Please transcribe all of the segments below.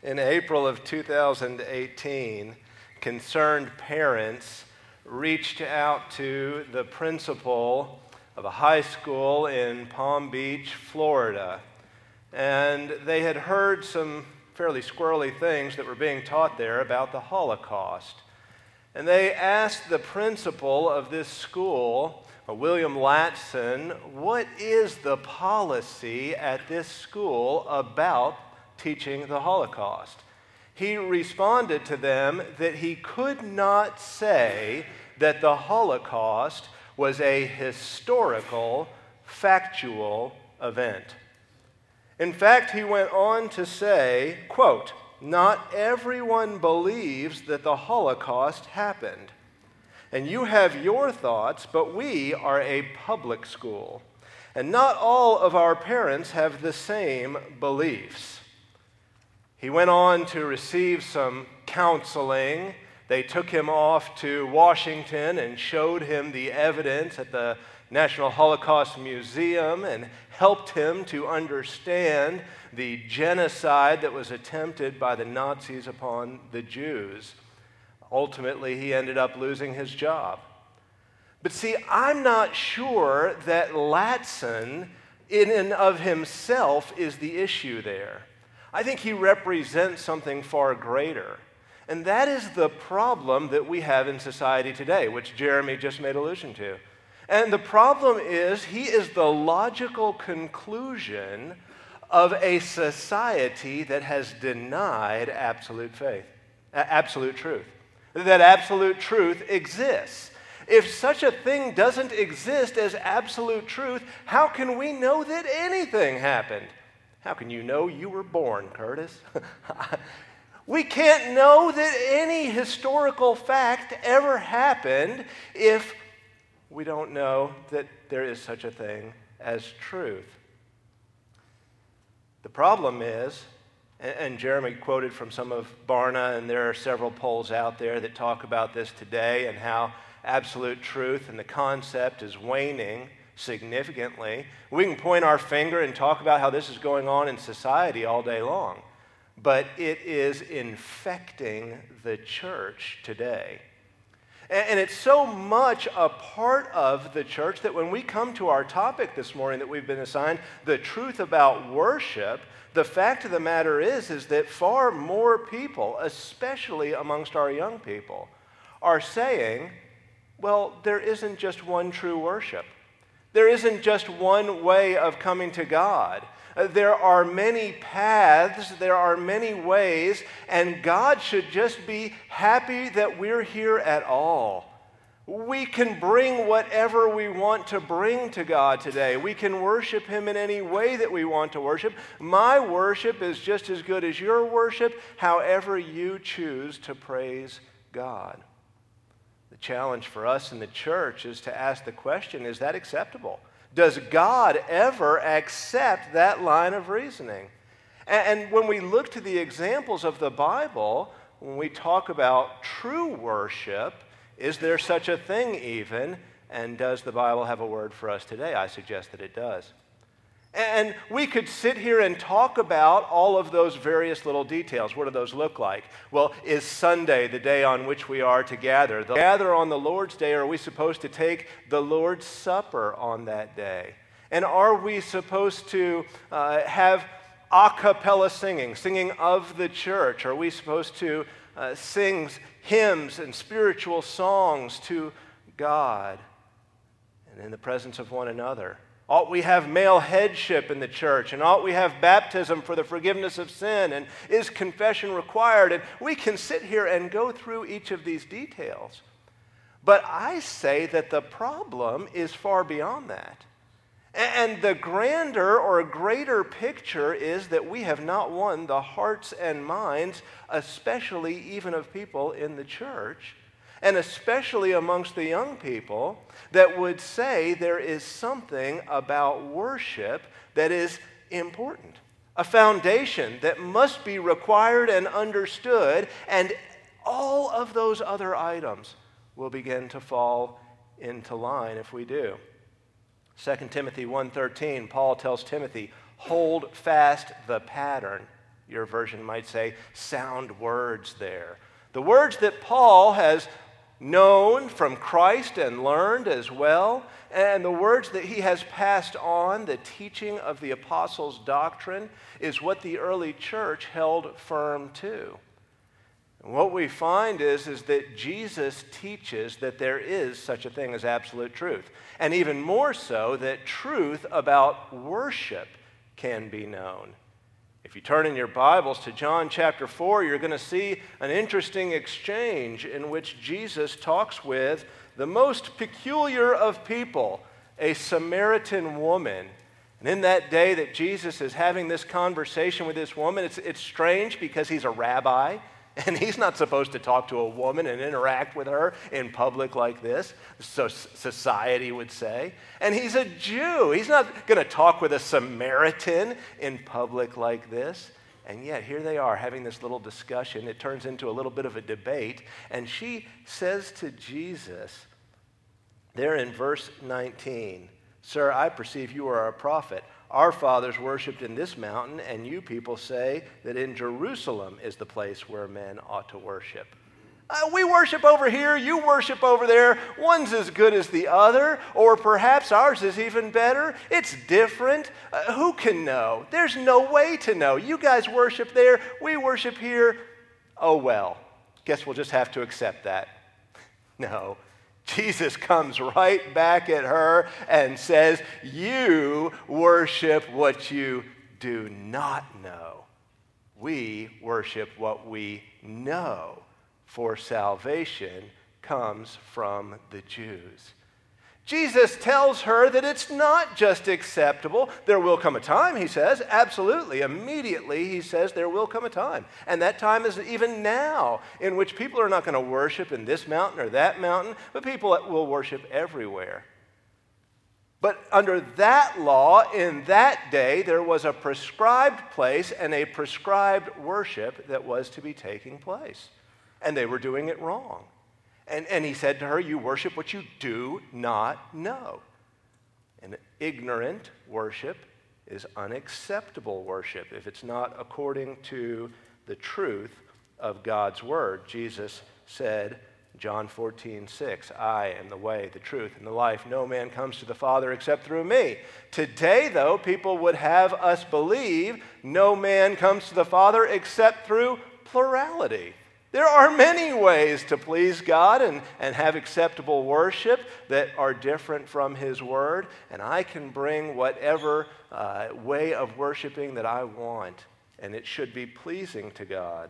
In April of 2018, concerned parents reached out to the principal of a high school in Palm Beach, Florida, and they had heard some fairly squirrely things that were being taught there about the Holocaust. And they asked the principal of this school, William Latson, what is the policy at this school about teaching the Holocaust? He responded to them that he could not say that the Holocaust was a historical, factual event. In fact, he went on to say, quote, "Not everyone believes that the Holocaust happened. And you have your thoughts, but we are a public school. And not all of our parents have the same beliefs." He went on to receive some counseling. They took him off to Washington and showed him the evidence at the National Holocaust Museum and helped him to understand the genocide that was attempted by the Nazis upon the Jews. Ultimately, he ended up losing his job. But see, I'm not sure that Latson, in and of himself, is the issue there. I think he represents something far greater. And that is the problem that we have in society today, which Jeremy just made allusion to. And the problem is, he is the logical conclusion of a society that has denied absolute truth. That absolute truth exists. If such a thing doesn't exist as absolute truth, how can we know that anything happened? How can you know you were born, Curtis? We can't know that any historical fact ever happened if we don't know that there is such a thing as truth. The problem is, and Jeremy quoted from some of Barna, and there are several polls out there that talk about this today and how absolute truth and the concept is waning significantly. We can point our finger and talk about how this is going on in society all day long, but it is infecting the church today. And it's so much a part of the church that when we come to our topic this morning that we've been assigned, the truth about worship, the fact of the matter is that far more people, especially amongst our young people, are saying, well, there isn't just one true worship. There isn't just one way of coming to God. There are many paths, there are many ways, and God should just be happy that we're here at all. We can bring whatever we want to bring to God today. We can worship Him in any way that we want to worship. My worship is just as good as your worship, however you choose to praise God. The challenge for us in the church is to ask the question, is that acceptable? Does God ever accept that line of reasoning? And when we look to the examples of the Bible, when we talk about true worship, is there such a thing even? And does the Bible have a word for us today? I suggest that it does. And we could sit here and talk about all of those various little details. What do those look like? Well, is Sunday the day on which we are to gather? Gather on the Lord's Day, or are we supposed to take the Lord's Supper on that day? And are we supposed to have a cappella singing of the church? Are we supposed to sing hymns and spiritual songs to God and in the presence of one another? Ought we have male headship in the church? And ought we have baptism for the forgiveness of sin? And is confession required? And we can sit here and go through each of these details. But I say that the problem is far beyond that. And the grander or greater picture is that we have not won the hearts and minds, especially even of people in the church, and especially amongst the young people, that would say there is something about worship that is important, a foundation that must be required and understood, and all of those other items will begin to fall into line if we do. 2 Timothy 1:13, Paul tells Timothy, hold fast the pattern. Your version might say sound words there. The words that Paul has known from Christ and learned as well, and the words that he has passed on, the teaching of the apostles' doctrine, is what the early church held firm to. And what we find is that Jesus teaches that there is such a thing as absolute truth, and even more so, that truth about worship can be known. If you turn in your Bibles to John chapter 4, you're going to see an interesting exchange in which Jesus talks with the most peculiar of people, a Samaritan woman. And in that day that Jesus is having this conversation with this woman, it's strange because he's a rabbi, and he's not supposed to talk to a woman and interact with her in public like this, so society would say. And he's a Jew. He's not going to talk with a Samaritan in public like this. And yet here they are having this little discussion. It turns into a little bit of a debate. And she says to Jesus, there in verse 19, "Sir, I perceive you are a prophet. Our fathers worshipped in this mountain, and you people say that in Jerusalem is the place where men ought to worship." We worship over here, you worship over there. One's as good as the other, or perhaps ours is even better. It's different. Who can know? There's no way to know. You guys worship there, we worship here. Oh well, guess we'll just have to accept that. No. Jesus comes right back at her and says, you worship what you do not know. We worship what we know, for salvation comes from the Jews. Jesus tells her that it's not just acceptable. There will come a time, he says. Absolutely. Immediately, he says there will come a time. And that time is even now, in which people are not going to worship in this mountain or that mountain, but people will worship everywhere. But under that law, in that day, there was a prescribed place and a prescribed worship that was to be taking place. And they were doing it wrong. And he said to her, you worship what you do not know. And ignorant worship is unacceptable worship if it's not according to the truth of God's word. Jesus said, John 14:6, I am the way, the truth, and the life. No man comes to the Father except through me. Today, though, people would have us believe no man comes to the Father except through plurality. There are many ways to please God and have acceptable worship that are different from His Word, and I can bring whatever way of worshiping that I want, and it should be pleasing to God.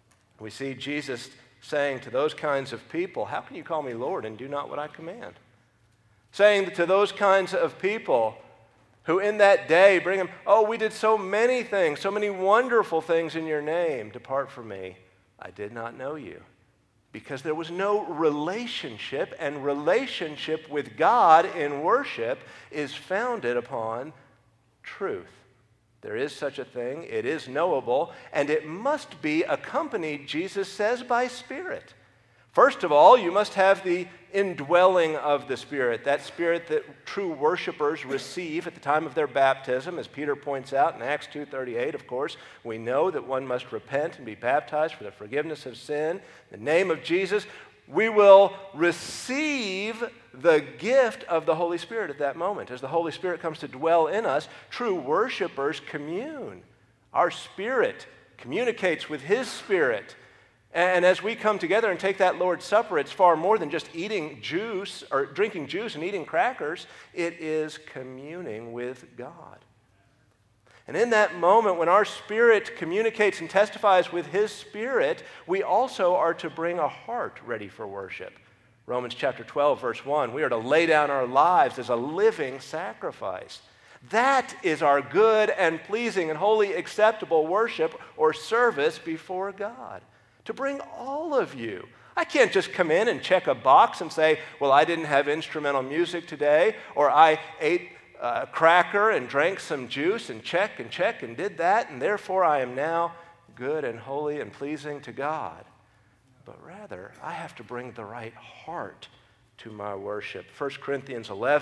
We see Jesus saying to those kinds of people, how can you call me Lord and do not what I command? Saying to those kinds of people who in that day bring Him, oh, we did so many things, so many wonderful things in your name, depart from me. I did not know you, because there was no relationship, and relationship with God in worship is founded upon truth. There is such a thing, it is knowable, and it must be accompanied, Jesus says, by Spirit. First of all, you must have the indwelling of the Spirit, that Spirit that true worshipers receive at the time of their baptism. As Peter points out in Acts 2:38, of course, we know that one must repent and be baptized for the forgiveness of sin. In the name of Jesus, we will receive the gift of the Holy Spirit at that moment. As the Holy Spirit comes to dwell in us, true worshipers commune. Our spirit communicates with His Spirit. And as we come together and take that Lord's Supper, it's far more than just eating juice or drinking juice and eating crackers. It is communing with God. And in that moment, when our spirit communicates and testifies with His Spirit, we also are to bring a heart ready for worship. Romans chapter 12, verse 1, we are to lay down our lives as a living sacrifice. That is our good and pleasing and wholly acceptable worship or service before God. To bring all of you. I can't just come in and check a box and say, well, I didn't have instrumental music today, or I ate a cracker and drank some juice and check and did that, and therefore I am now good and holy and pleasing to God. But rather, I have to bring the right heart to my worship. 1 Corinthians 11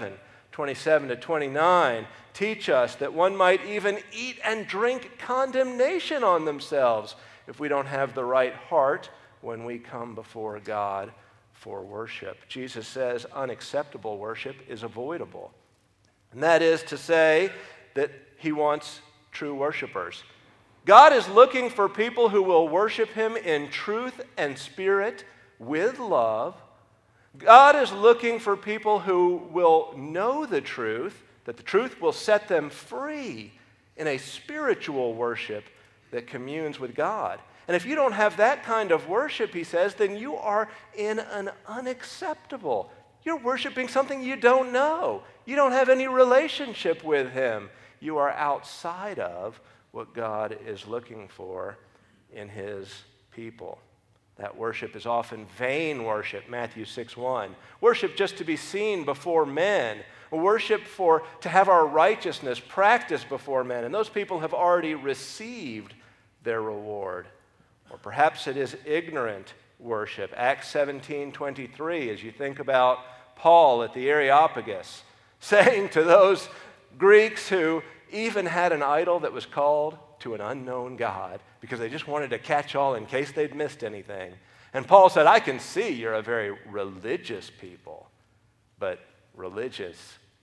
27 to 29 teach us that one might even eat and drink condemnation on themselves if we don't have the right heart when we come before God for worship. Jesus says unacceptable worship is avoidable. And that is to say that he wants true worshipers. God is looking for people who will worship him in truth and spirit with love. God is looking for people who will know the truth, that the truth will set them free in a spiritual worship that communes with God. And if you don't have that kind of worship, he says, then you are in an unacceptable. You're worshiping something you don't know. You don't have any relationship with him. You are outside of what God is looking for in his people. That worship is often vain worship, Matthew 6:1. Worship just to be seen before men. Worship to have our righteousness practiced before men. And those people have already received their reward. Or perhaps it is ignorant worship. Acts 17:23, as you think about Paul at the Areopagus, saying to those Greeks who even had an idol that was called to an unknown God because they just wanted to catch all in case they'd missed anything. And Paul said, I can see you're a very religious people, but religiousness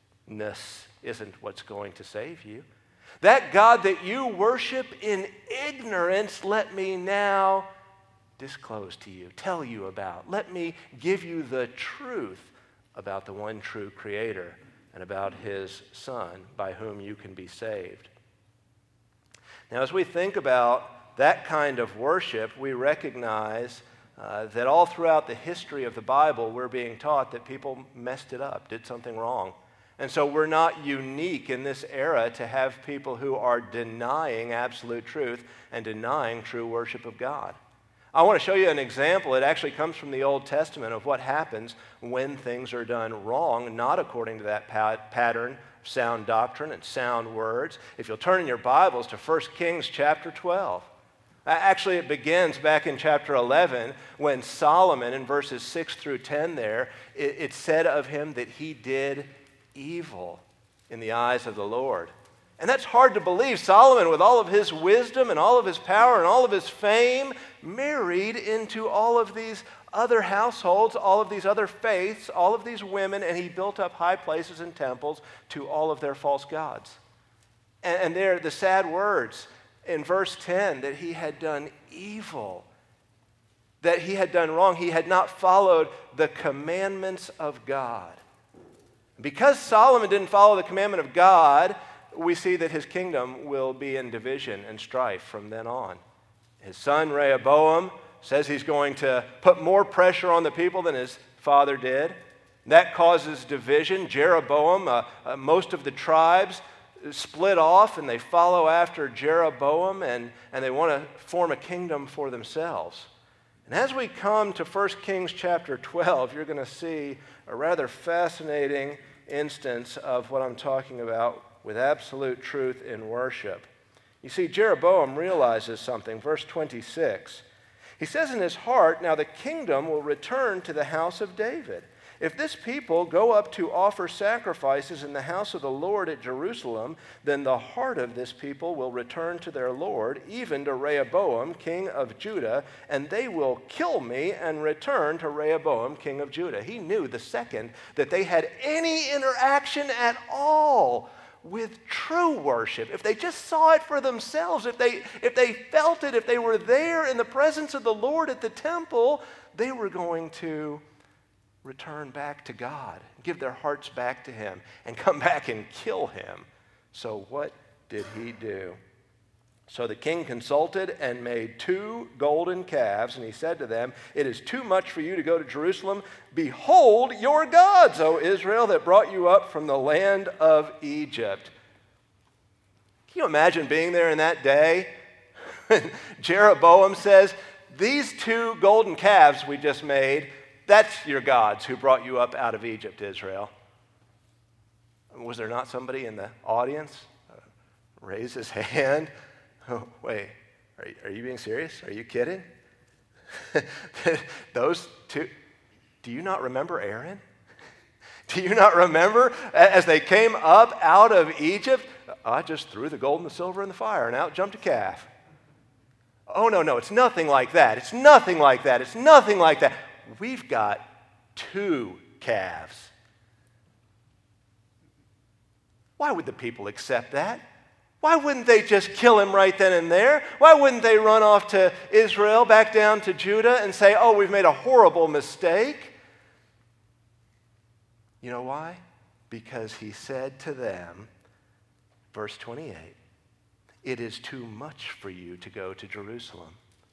isn't what's going to save you. That God that you worship in ignorance, let me now disclose to you, tell you about. Let me give you the truth about the one true Creator and about his Son by whom you can be saved. Now, as we think about that kind of worship, we recognize that all throughout the history of the Bible, we're being taught that people messed it up, did something wrong. And so we're not unique in this era to have people who are denying absolute truth and denying true worship of God. I want to show you an example. It actually comes from the Old Testament of what happens when things are done wrong, not according to that pattern of sound doctrine and sound words. If you'll turn in your Bibles to 1 Kings chapter 12. Actually, it begins back in chapter 11 when Solomon, in verses 6 through 10 there, it said of him that he did evil in the eyes of the Lord. And that's hard to believe. Solomon, with all of his wisdom and all of his power and all of his fame, married into all of these other households, all of these other faiths, all of these women, and he built up high places and temples to all of their false gods. And there, the sad words in verse 10, that he had done evil, that he had done wrong. He had not followed the commandments of God. Because Solomon didn't follow the commandment of God, we see that his kingdom will be in division and strife from then on. His son Rehoboam says he's going to put more pressure on the people than his father did. That causes division. Jeroboam, most of the tribes split off and they follow after Jeroboam and they want to form a kingdom for themselves. And as we come to 1 Kings chapter 12, you're going to see a rather fascinating instance of what I'm talking about with absolute truth in worship. You see, Jeroboam realizes something. Verse 26, he says in his heart, now the kingdom will return to the house of David. If this people go up to offer sacrifices in the house of the Lord at Jerusalem, then the heart of this people will return to their Lord, even to Rehoboam, king of Judah, and they will kill me and return to Rehoboam, king of Judah. He knew the second that they had any interaction at all with true worship, if they just saw it for themselves, if they felt it, if they were there in the presence of the Lord at the temple, they were going to return back to God, give their hearts back to him, and come back and kill him. So what did he do? So the king consulted and made 2 golden calves, and he said to them, it is too much for you to go to Jerusalem. Behold your gods, O Israel, that brought you up from the land of Egypt. Can you imagine being there in that day? Jeroboam says, these 2 golden calves we just made, that's your gods who brought you up out of Egypt, Israel. Was there not somebody in the audience raise his hand? Oh, wait, are you being serious? Are you kidding? Those 2, do you not remember Aaron? Do you not remember as they came up out of Egypt? I just threw the gold and the silver in the fire, and out jumped a calf. Oh, no, it's nothing like that. It's nothing like that. It's nothing like that. We've got 2 calves. Why would the people accept that? Why wouldn't they just kill him right then and there? Why wouldn't they run off to Israel, back down to Judah, and say, oh, we've made a horrible mistake? You know why? Because he said to them, verse 28, it is too much for you to go to Jerusalem.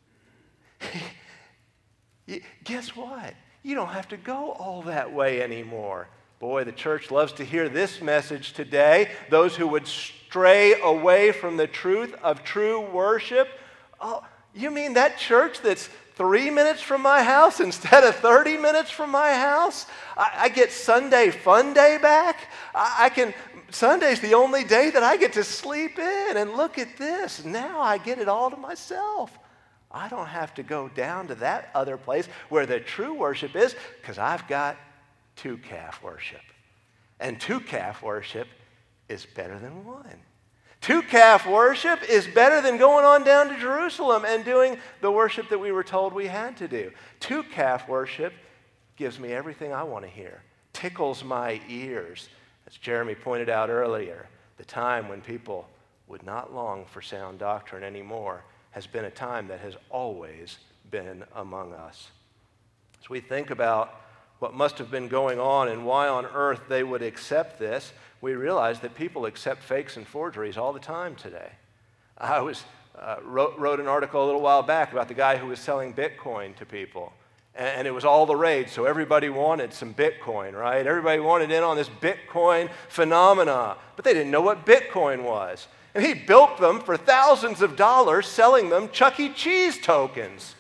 Guess what? You don't have to go all that way anymore. Boy, the church loves to hear this message today. Those who would stray away from the truth of true worship. Oh, you mean that church that's 3 minutes from my house instead of 30 minutes from my house? I get Sunday fun day back. Sunday's the only day that I get to sleep in. And look at this. Now I get it all to myself. I don't have to go down to that other place where the true worship is, because I've got 2 calf worship. And 2 calf worship is better than 1. 2 calf worship is better than going on down to Jerusalem and doing the worship that we were told we had to do. 2 calf worship gives me everything I want to hear, tickles my ears. As Jeremy pointed out earlier, the time when people would not long for sound doctrine anymore has been a time that has always been among us. As we think about what must have been going on and why on earth they would accept this, we realize that people accept fakes and forgeries all the time today. I wrote an article a little while back about the guy who was selling Bitcoin to people. And it was all the rage, so everybody wanted some Bitcoin, right? Everybody wanted in on this Bitcoin phenomena, but they didn't know what Bitcoin was. And he built them for thousands of dollars, selling them Chuck E. Cheese tokens.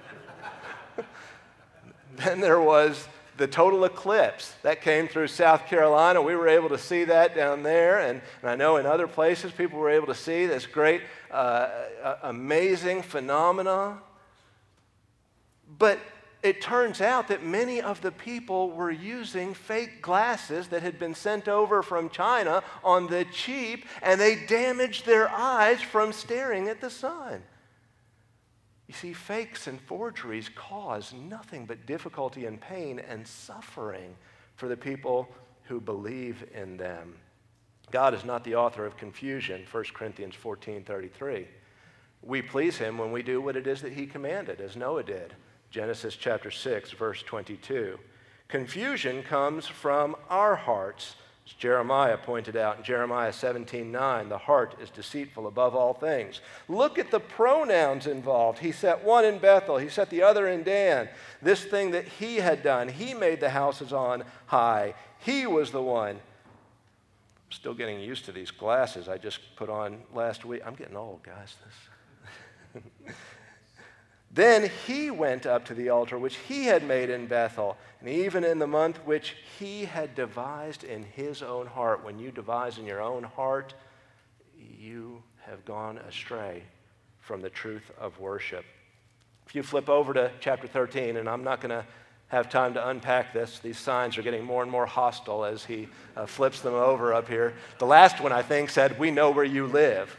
Then there was the total eclipse that came through South Carolina. We were able to see that down there, and I know in other places people were able to see this great, amazing phenomena. But it turns out that many of the people were using fake glasses that had been sent over from China on the cheap, and they damaged their eyes from staring at the sun. You see, fakes and forgeries cause nothing but difficulty and pain and suffering for the people who believe in them. God is not the author of confusion, 1 Corinthians 14:33. We please him when we do what it is that he commanded, as Noah did. Genesis chapter 6, verse 22. Confusion comes from our hearts. As Jeremiah pointed out in Jeremiah 17:9, the heart is deceitful above all things. Look at the pronouns involved. He set one in Bethel. He set the other in Dan. This thing that he had done, he made the houses on high. He was the one. I'm still getting used to these glasses I just put on last week. I'm getting old, guys. Then he went up to the altar which he had made in Bethel, and even in the month which he had devised in his own heart. When you devise in your own heart, you have gone astray from the truth of worship. If you flip over to chapter 13, and I'm not going to have time to unpack this. These signs are getting more and more hostile as he flips them over up here. The last one, I think, said, "We know where you live."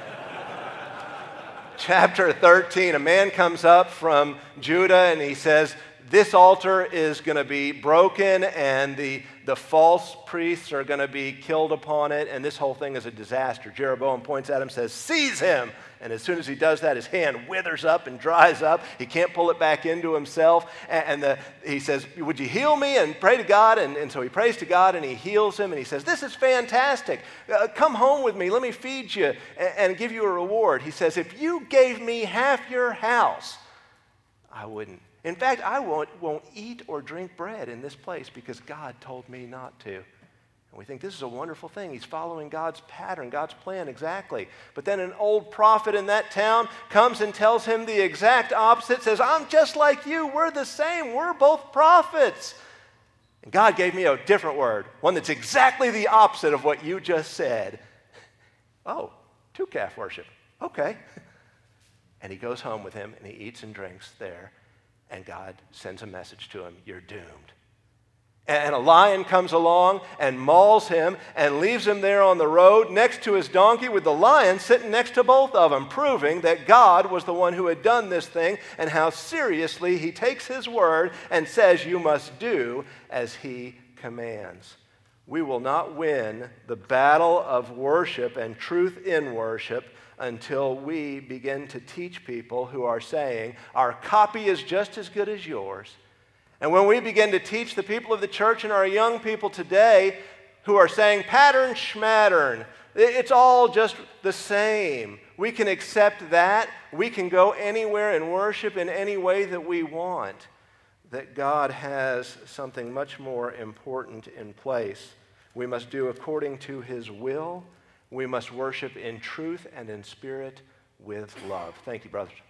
Chapter 13, a man comes up from Judah and he says, this altar is going to be broken and the false priests are going to be killed upon it, and this whole thing is a disaster. Jeroboam points at him and says, seize him. And as soon as he does that, his hand withers up and dries up. He can't pull it back into himself. And he says, would you heal me? And pray to God. And so he prays to God and he heals him. And he says, this is fantastic. Come home with me. Let me feed you and give you a reward. He says, if you gave me half your house, I wouldn't. In fact, I won't eat or drink bread in this place because God told me not to. And we think this is a wonderful thing. He's following God's pattern, God's plan exactly. But then an old prophet in that town comes and tells him the exact opposite, says, I'm just like you. We're the same. We're both prophets. And God gave me a different word, one that's exactly the opposite of what you just said. Oh, two calf worship. Okay. And he goes home with him and he eats and drinks there. And God sends a message to him, you're doomed. And a lion comes along and mauls him and leaves him there on the road next to his donkey with the lion sitting next to both of them, proving that God was the one who had done this thing and how seriously he takes his word and says you must do as he commands. We will not win the battle of worship and truth in worship until we begin to teach people who are saying, our copy is just as good as yours. And when we begin to teach the people of the church and our young people today who are saying, pattern schmattern, it's all just the same. We can accept that. We can go anywhere and worship in any way that we want. That God has something much more important in place. We must do according to his will. We must worship in truth and in spirit with love. Thank you, brothers.